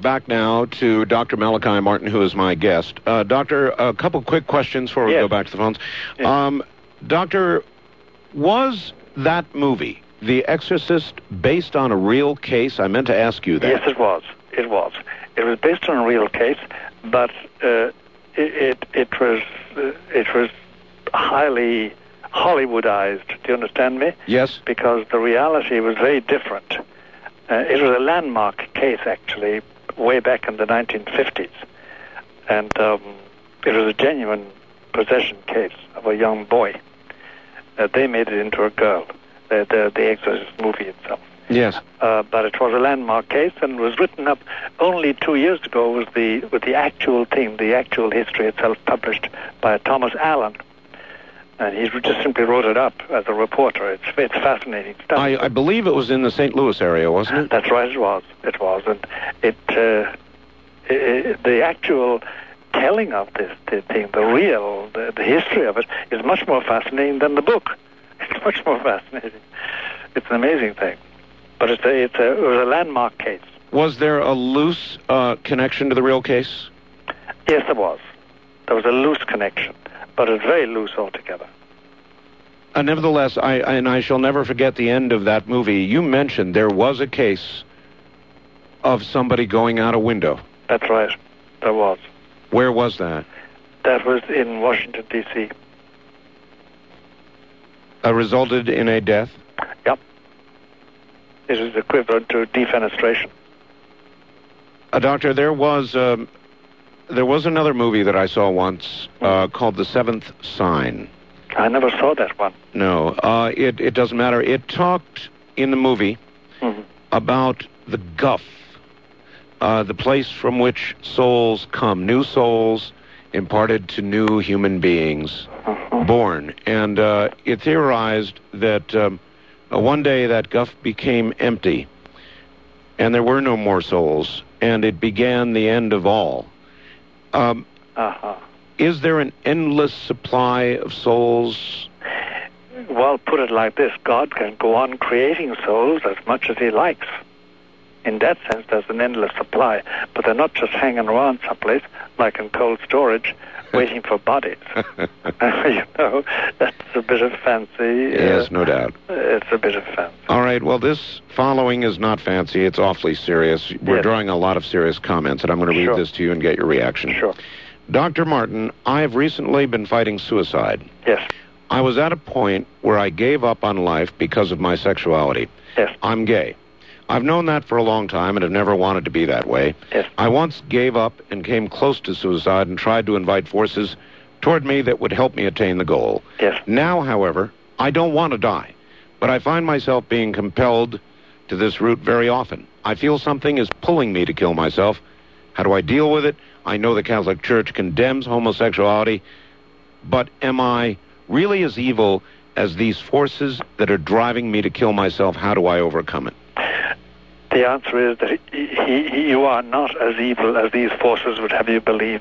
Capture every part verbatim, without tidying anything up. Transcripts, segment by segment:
back now to Doctor Malachi Martin, who is my guest. Uh, doctor, a couple quick questions before we yes. go back to the phones. Yes. Um, doctor, was that movie, The Exorcist, based on a real case? I meant to ask you that. Yes, it was. It was. It was based on a real case, but uh, it, it it was uh, it was highly Hollywoodized. Do you understand me? Yes. Because the reality was very different. Uh, it was a landmark case, actually, way back in the nineteen fifties. And um, it was a genuine possession case of a young boy. Uh, they made it into a girl, the, the, the Exorcist movie itself. Yes. Uh, but it was a landmark case and was written up only two years ago was the, with the actual thing, the actual history itself published by Thomas Allen. And he just simply wrote it up as a reporter. It's it's fascinating stuff. I, I believe it was in the Saint Louis area, wasn't it? That's right, it was. It was. And it, uh, it the actual telling of this the thing, the real, the, the history of it, is much more fascinating than the book. It's much more fascinating. It's an amazing thing. But it's a, it's a, it was a landmark case. Was there a loose uh, connection to the real case? Yes, there was. There was a loose connection. But it's very loose altogether. Uh, nevertheless, I, I and I shall never forget the end of that movie. You mentioned there was a case of somebody going out a window. That's right. There was. Where was that? That was in Washington, D C Uh, resulted in a death? Yep. It is equivalent to defenestration. Uh, doctor, there was... Um, There was another movie that I saw once uh, called The Seventh Sign. I never saw that one. No, uh, it, it doesn't matter. It talked in the movie mm-hmm. about the Guff, uh, the place from which souls come, new souls imparted to new human beings mm-hmm. born. And uh, it theorized that um, uh, one day that Guff became empty, and there were no more souls, and it began the end of all. Um, uh-huh. Is there an endless supply of souls? Well, put it like this. God can go on creating souls as much as he likes. In that sense, there's an endless supply. But they're not just hanging around someplace, like in cold storage, waiting for bodies. You know, that's a bit of fancy. Yes, uh, no doubt. It's a bit of fancy. All right, well, this following is not fancy. It's awfully serious. We're yes. drawing a lot of serious comments, and I'm going to read sure. this to you and get your reaction. Sure. Doctor Martin, I have recently been fighting suicide. Yes. I was at a point where I gave up on life because of my sexuality. Yes. I'm gay. I've known that for a long time and have never wanted to be that way. Yes. I once gave up and came close to suicide and tried to invite forces toward me that would help me attain the goal. Yes. Now, however, I don't want to die, but I find myself being compelled to this route very often. I feel something is pulling me to kill myself. How do I deal with it? I know the Catholic Church condemns homosexuality, but am I really as evil as these forces that are driving me to kill myself? How do I overcome it? The answer is that he, he, you are not as evil as these forces would have you believe.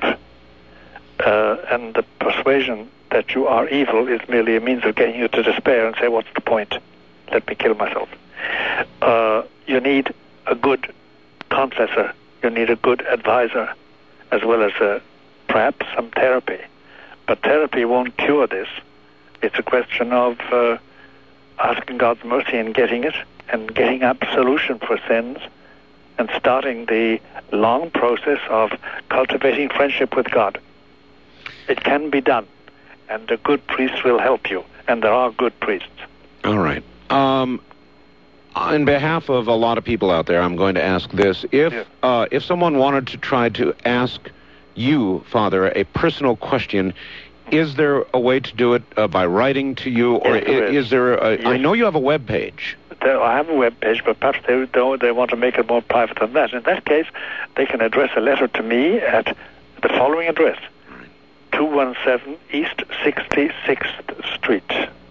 Uh, and the persuasion that you are evil is merely a means of getting you to despair and say, what's the point? Let me kill myself. Uh, you need a good confessor. You need a good advisor, as well as uh, perhaps some therapy. But therapy won't cure this. It's a question of uh, asking God's mercy and getting it, and getting absolution for sins, and starting the long process of cultivating friendship with God. It can be done, and a good priest will help you, and there are good priests. All right. Um, on behalf of a lot of people out there, I'm going to ask this. If, yeah. uh, if someone wanted to try to ask you, Father, a personal question, is there a way to do it uh, by writing to you, or yes, there is. is there a... Yes. I know you have a web page. There, I have a web page, but perhaps they, they, they want to make it more private than that. In that case, they can address a letter to me at the following address. two one seven East sixty-sixth Street,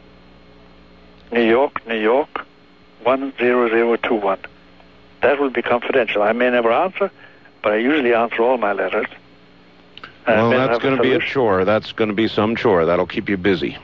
New York, New York, one zero zero two one. That will be confidential. I may never answer, but I usually answer all my letters. Well, that's going to be a chore. That's going to be some chore. That'll keep you busy.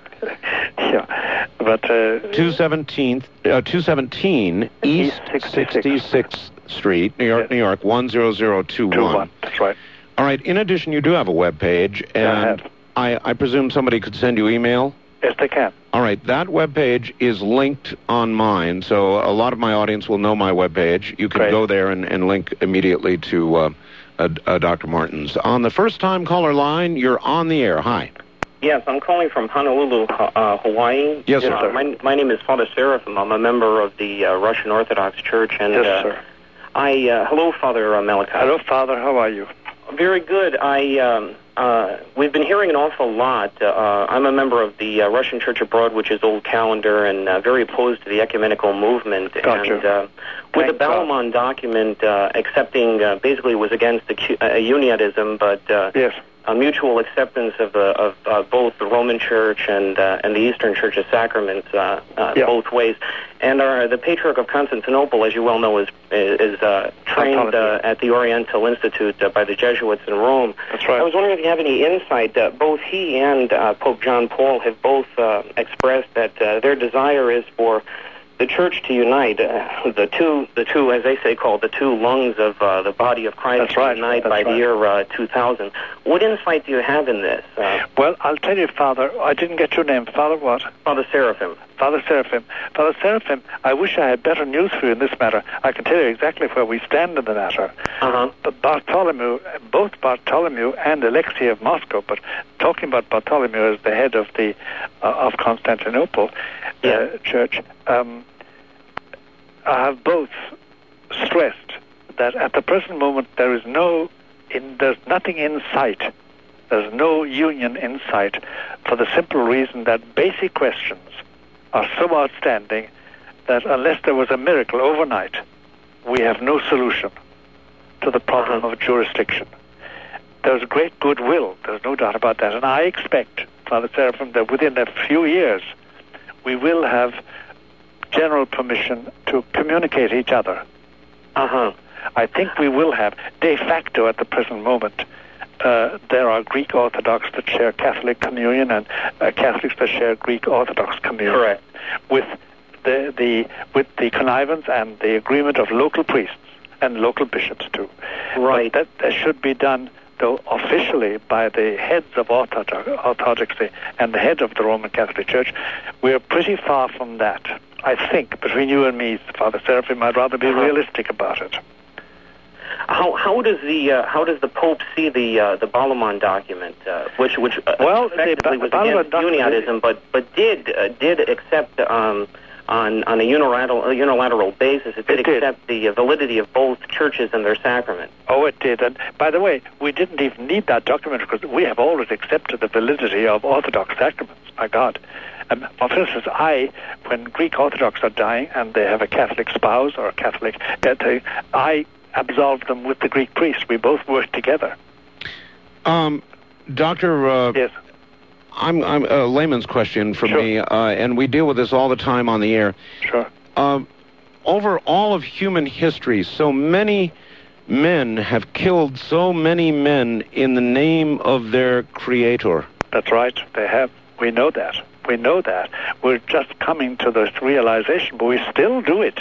Yeah, but... Uh, two seventeen, uh, two seventeen East sixty-sixth Street, New York, Yes. New York, one zero zero two Two one. one. That's right. All right. In addition, you do have a web page, Yeah, I and have. I, I presume somebody could send you email? Yes, they can. All right. That web page is linked on mine, so a lot of my audience will know my web page. You can Great. go there and, and link immediately to uh, uh, uh, Doctor Martins. On the first-time caller line, you're on the air. Hi. Yes, I'm calling from Honolulu, uh, Hawaii. Yes, sir. Uh, my, my name is Father Seraphim. I'm a member of the uh, Russian Orthodox Church. And, Yes, uh, sir. I, uh, hello, Father uh, Malachi. Hello, Father. How are you? Very good. I, um, uh, we've been hearing an awful lot. Uh, I'm a member of the uh, Russian Church Abroad, which is Old Calendar, and uh, very opposed to the ecumenical movement. Gotcha. And uh, with Thank the God. Balamon document uh, accepting, uh, basically was against the cu- uh, uniatism, but uh, Yes. a mutual acceptance of, uh, of uh, both the Roman Church and uh, and the Eastern Church of Sacraments, uh, uh, Yeah. both ways. And our, the Patriarch of Constantinople, as you well know, is is uh, trained uh, at the Oriental Institute uh, by the Jesuits in Rome. That's right. I was wondering if you have any insight. Uh, both he and uh, Pope John Paul have both uh, expressed that uh, their desire is for the Church to unite, uh, the two, the two, as they say, called the two lungs of uh, the body of Christ That's to right. unite That's by the right. year uh, two thousand. What insight do you have in this? Uh, Well, I'll tell you, Father, I didn't get your name. Father what? Father Seraphim. Father Seraphim. Father Seraphim, I wish I had better news for you in this matter. I can tell you exactly where we stand in the matter. Uh-huh. But Bartholomew, both Bartholomew and Alexei of Moscow, but talking about Bartholomew as the head of the uh, of Constantinople uh, Yeah. Church, um, have both stressed that at the present moment there is no, in, there's nothing in sight. There's no union in sight for the simple reason that basic questions are so outstanding that unless there was a miracle overnight, we have no solution to the problem Uh-huh. of jurisdiction. There's great goodwill, there's no doubt about that. And I expect, Father Seraphim, that within a few years we will have general permission to communicate each other. Uh-huh. I think we will have, de facto at the present moment, uh, there are Greek Orthodox that share Catholic communion and uh, Catholics that share Greek Orthodox communion. Correct. With the, the, with the connivance and the agreement of local priests and local bishops too. Right. But that, that should be done, though, officially by the heads of Orthodox, Orthodoxy and the head of the Roman Catholic Church. We're pretty far from that. I think, between you and me, Father Seraphim, I'd rather be Uh-huh. realistic about it. How how does the uh, how does the Pope see the uh, the Balamon document, uh, which which uh, Well, the effectively Ba- was Balamon against document- uniatism, but but did uh, did accept um, on on a unilateral a unilateral basis, it did It did. accept the uh, validity of both churches and their sacrament. Oh, it did. And by the way, we didn't even need that document because we have always accepted the validity of Orthodox sacraments. My God. Um, for instance, I, when Greek Orthodox are dying and they have a Catholic spouse or a Catholic, uh, they, I absolve them with the Greek priest. We both work together. Um, Doctor, uh, Yes. I'm, I'm a layman's question for Sure. me, uh, and we deal with this all the time on the air. Sure. Um, over all of human history, so many men have killed so many men in the name of their creator. That's right. They have. We know that. We know that. We're just coming to this realization, but we still do it.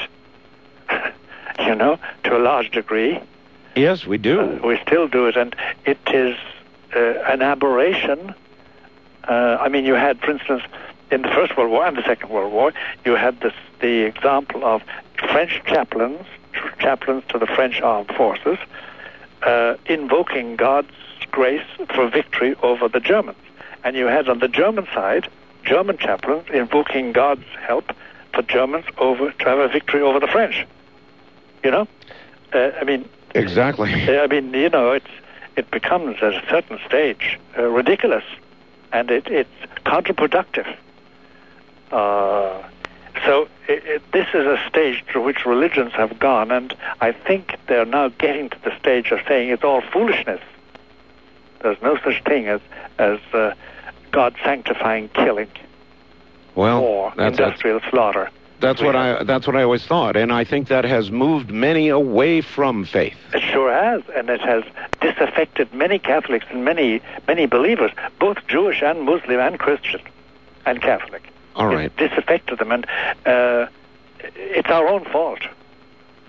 You know, to a large degree. Yes, we do. Uh, we still do it, and it is uh, an aberration. Uh, I mean, you had, for instance, in the First World War and the Second World War, you had this, the example of French chaplains, chaplains to the French armed forces, uh, invoking God's grace for victory over the Germans. And you had on the German side, German chaplains invoking God's help for Germans over to have a victory over the French. You know, uh, I mean, Exactly. I mean, you know, it's it becomes at a certain stage uh, ridiculous, and it, it's counterproductive. Uh, so it, it, this is a stage through which religions have gone, and I think they're now getting to the stage of saying it's all foolishness. There's no such thing as as uh, God sanctifying killing Well, or that's, that's, industrial slaughter. that's what I that's what I always thought, and I think that has moved many away from faith. It sure has, and it has disaffected many Catholics and many many believers, both Jewish and Muslim and Christian and Catholic. All right. It disaffected them, and uh, it's our own fault.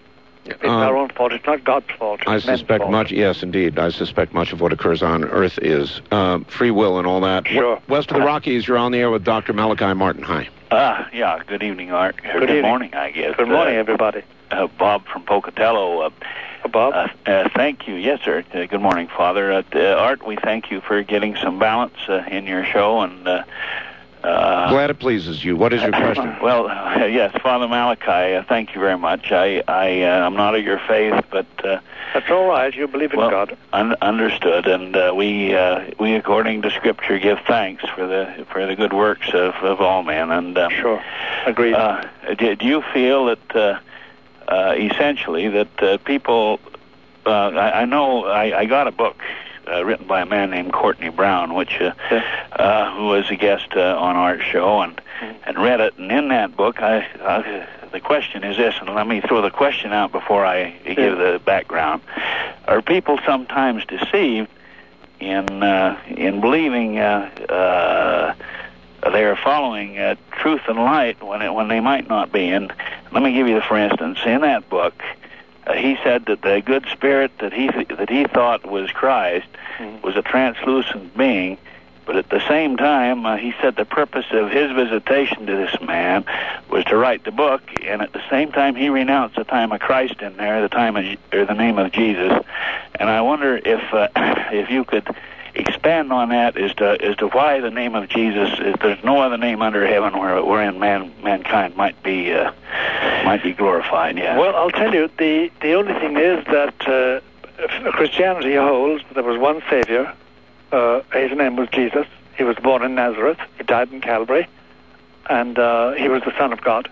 It's Uh, our own fault. It's not God's fault. It's I men's suspect fault. much, yes, indeed. I suspect much of what occurs on Earth is uh, free will and all that. Sure. W- West of the Rockies, you're on the air with Doctor Malachi Martin. Hi. Uh, yeah, good evening, Art. Or Good good evening. morning, I guess. Good morning, Uh, everybody. uh, Bob from Pocatello. Uh, Uh, Bob? uh, uh, thank you. Yes, sir. Uh, good morning, Father. Uh, uh, Art, we thank you for getting some balance uh, in your show. And uh, uh, Glad it pleases you. What is your question? Well, uh, yes, Father Malachi, uh, thank you very much. I, I, uh, I'm not of your faith, but uh, That's all right. You believe in well, God. un- understood. And uh, we, uh, we, according to Scripture, give thanks for the for the good works of, of all men. And uh, Sure. Agreed. Uh, do, do you feel that uh, uh, essentially that uh, people? Uh, I, I know I, I got a book uh, written by a man named Courtney Brown, which uh, Yeah. uh, who was a guest uh, on our show, and Mhm. and read it. And in that book, I, I the question is this, and let me throw the question out before I give the background: are people sometimes deceived in uh, in believing uh, uh, they are following uh, truth and light when it, when they might not be? And let me give you the, for instance, in that book, uh, he said that the good spirit that he th- that he thought was Christ Mhm. was a translucent being, but at the same time, uh, he said the purpose of his visitation to this man was to write the book, and at the same time, he renounced the time of Christ in there, the time of, or the name of Jesus. And I wonder if uh, if you could expand on that as to as to why the name of Jesus, if there's no other name under heaven where wherein man mankind might be uh, might be glorified. Yeah. Well, I'll tell you, the, the only thing is that uh, Christianity holds there was one Savior. Uh, his name was Jesus. He was born in Nazareth. He died in Calvary. And uh, he was the Son of God.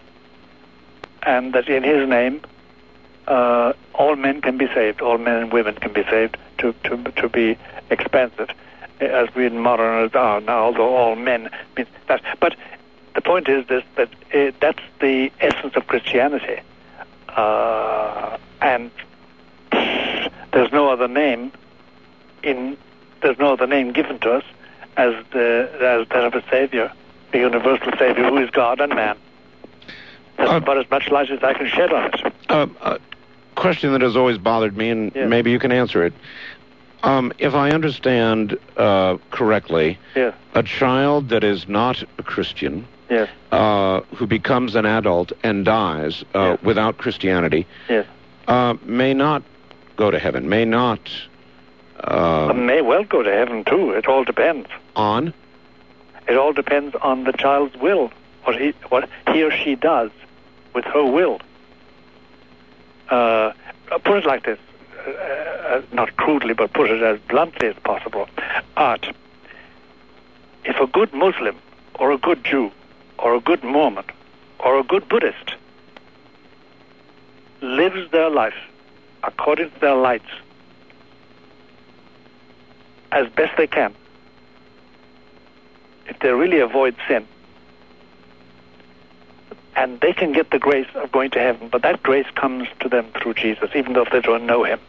And that in his name, uh, all men can be saved. All men and women can be saved, to, to, to be expansive, as we in modern are now, although all men means that. But the point is this, that uh, that's the essence of Christianity. Uh, and there's no other name in there's no other name given to us as the as that of a Savior, a universal Savior who is God and man. That's Uh, about as much light as I can shed on it. Uh, a question that has always bothered me, and Yes. maybe you can answer it. Um, if I understand uh, correctly, Yes, a child that is not a Christian, yes, uh, who becomes an adult and dies uh, Yes. without Christianity, yes. uh, may not go to heaven, may not uh, I may well go to heaven too. It all depends. on. It all depends on the child's will, what he what he or she does with her will. Uh, put it like this, uh, uh, not crudely, but put it as bluntly as possible. Art. If a good Muslim, or a good Jew, or a good Mormon, or a good Buddhist lives their life according to their lights as best they can, if they really avoid sin, and they can get the grace of going to heaven, but that grace comes to them through Jesus, even though if they don't know him.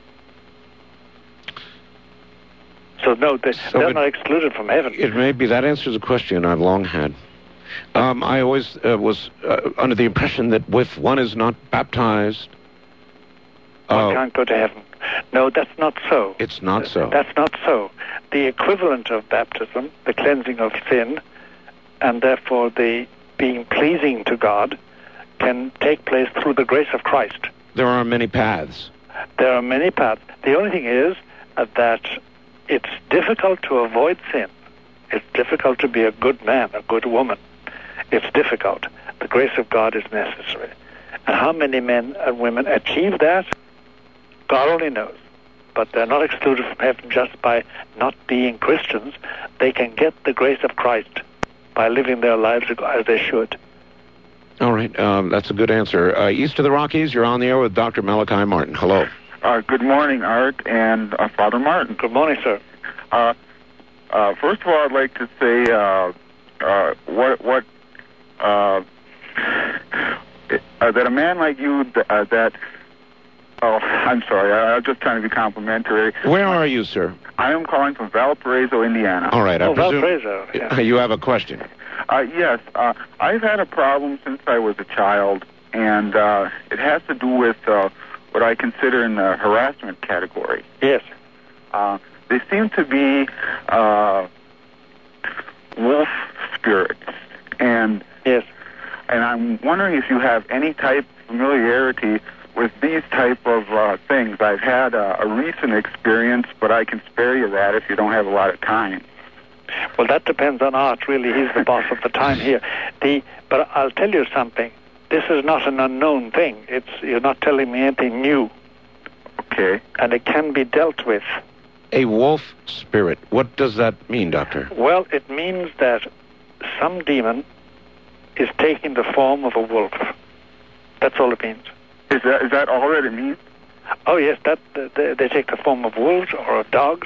So no, they, So they're it- not excluded from heaven. It may be that answers a question I've long had. Um, I always uh, was uh, under the impression that if one is not baptized, One uh, can't go to heaven. No, that's not so. it's not so. That's not so. The equivalent of baptism, the cleansing of sin, and therefore the being pleasing to God, can take place through the grace of Christ. There are many paths. There are many paths. The only thing is uh, that it's difficult to avoid sin. It's difficult to be a good man, a good woman. It's difficult. The grace of God is necessary. And how many men and women achieve that, God only knows. But they're not excluded from heaven just by not being Christians. They can get the grace of Christ by living their lives as they should. All right, um, that's a good answer. Uh, east of the Rockies, you're on the air with Doctor Malachi Martin. Hello. Uh, good morning, Art and uh, Father Martin. Good morning, sir. Uh, uh, first of all, I'd like to say uh, uh, what what uh, uh, that a man like you th- uh, that. Oh, I'm sorry. I, I'm just trying to be complimentary. Where are you, sir? I am calling from Valparaiso, Indiana. All right, I Oh, presume Valparaiso, yeah. you have a question. Uh, yes, uh, I've had a problem since I was a child, and uh, it has to do with uh, what I consider in the harassment category. Yes. Uh, they seem to be uh, wolf spirits, and yes, and I'm wondering if you have any type of familiarity with these type of uh, things. I've had a, a recent experience, but I can spare you that if you don't have a lot of time. Well, that depends on Art. Really, he's the boss of the time here. The but I'll tell you something. This is not an unknown thing. It's you're not telling me anything new. Okay. And it can be dealt with. A wolf spirit. What does that mean, Doctor? Well, it means that some demon is taking the form of a wolf. That's all it means. Is that is that all that it means? Oh yes, that they, they take the form of wolves or of dogs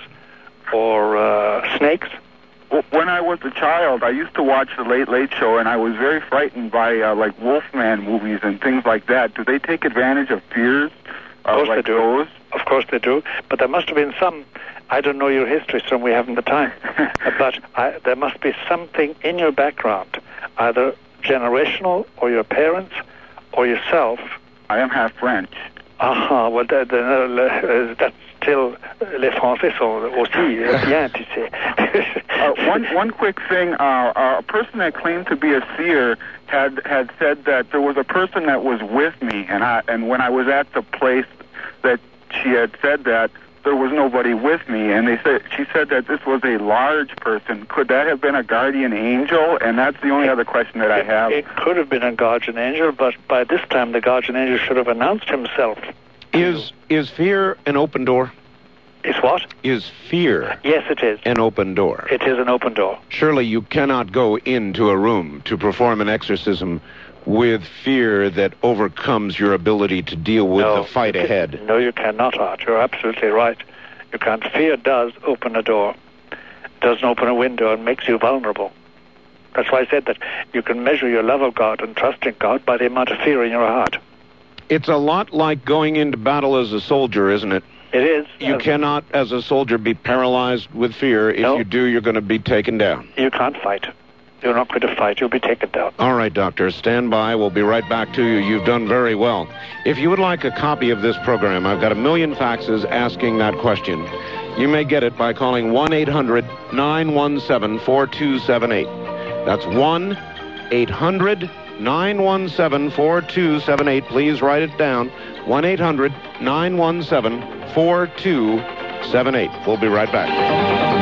or uh, snakes. Well, when I was a child, I used to watch the Late Late Show, and I was very frightened by uh, like Wolfman movies and things like that. Do they take advantage of fears? Uh, Of course like they do. Those? Of course they do. But there must have been some. I don't know your history, so we haven't the time. but I, there must be something in your background, either generational or your parents or yourself. I am half French. Ah, well, that, that, that's still les Français sont aussi bien, tu sais. uh, one one quick thing: uh, uh, a person that claimed to be a seer had had said that there was a person that was with me, and I and when I was at the place that she had said that, there was nobody with me, and they said she said that this was a large person. Could that have been a guardian angel? And that's the only other question that I have. It could have been a guardian angel, but by this time the guardian angel should have announced himself. Is is fear an open door? Is what? Is fear Yes, it is. an open door? It is an open door. Surely you cannot go into a room to perform an exorcism with fear that overcomes your ability to deal with no, the fight you can, ahead. No, you cannot, Art. You're absolutely right. You can't. Fear does open a door. It doesn't open a window and makes you vulnerable. That's why I said that you can measure your love of God and trust in God by the amount of fear in your heart. It's a lot like going into battle as a soldier, isn't it? It is. You uh, cannot, as a soldier, be paralyzed with fear. If No. you do, you're going to be taken down. You can't fight. You're not going to fight. You'll be taken down. All right, Doctor, stand by. We'll be right back to you. You've done very well. If you would like a copy of this program, I've got a million faxes asking that question. You may get it by calling one eight hundred nine one seven four two seven eight. That's one eight hundred nine one seven four two seven eight. Please write it down. one eight hundred nine one seven four two seven eight. We'll be right back.